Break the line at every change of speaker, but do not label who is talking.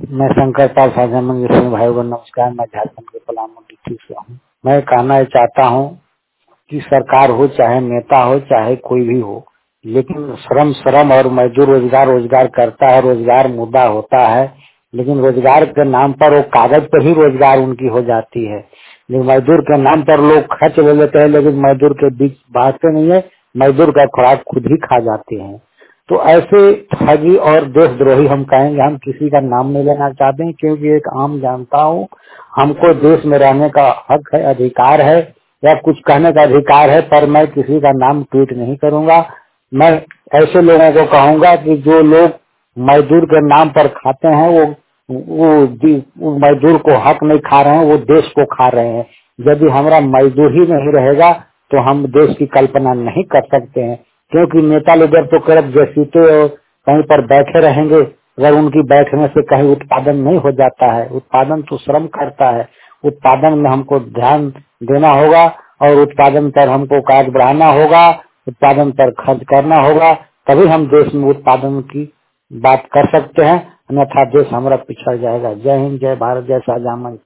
मैं शंकर पाल साझा मंदिर से भाई को नमस्कार। मैं झारखंड के पलामू डिस्ट्रिक्ट से हूँ। मैं कहना चाहता हूँ कि सरकार हो चाहे नेता हो चाहे कोई भी हो, लेकिन श्रम श्रम और मजदूर रोजगार रोजगार करता है, रोजगार मुद्दा होता है, लेकिन रोजगार के नाम पर वो कागज पर ही रोजगार उनकी हो जाती है। लेकिन मजदूर के नाम पर लोग खर्च ले लेते हैं, लेकिन मजदूर के बीच बांटते नहीं है, मजदूर का खुराक खुद ही खा जाते हैं। तो ऐसे ठगी और देशद्रोही हम कहेंगे, हम किसी का नाम नहीं लेना चाहते हैं, क्योंकि एक आम जानता हूँ, हमको देश में रहने का हक है, अधिकार है या कुछ कहने का अधिकार है, पर मैं किसी का नाम ट्वीट नहीं करूंगा। मैं ऐसे लोगों को कहूंगा कि जो लोग मजदूर के नाम पर खाते हैं वो मजदूर को हक नहीं खा रहे हैं, वो देश को खा रहे हैं। यदि हमारा मजदूर ही नहीं रहेगा तो हम देश की कल्पना नहीं कर सकते हैं, क्योंकि नेता लीडर तो केवल जैसीते और कहीं पर बैठे रहेंगे, अगर उनकी बैठने से कहीं उत्पादन नहीं हो जाता है। उत्पादन तो श्रम करता है, उत्पादन में हमको ध्यान देना होगा और उत्पादन पर हमको कार्य बढ़ाना होगा, उत्पादन पर खर्च करना होगा, तभी हम देश में उत्पादन की बात कर सकते हैं, अन्यथा देश हमारा पिछड़ जाएगा। जय हिंद, जय भारत, जय शाहजहां।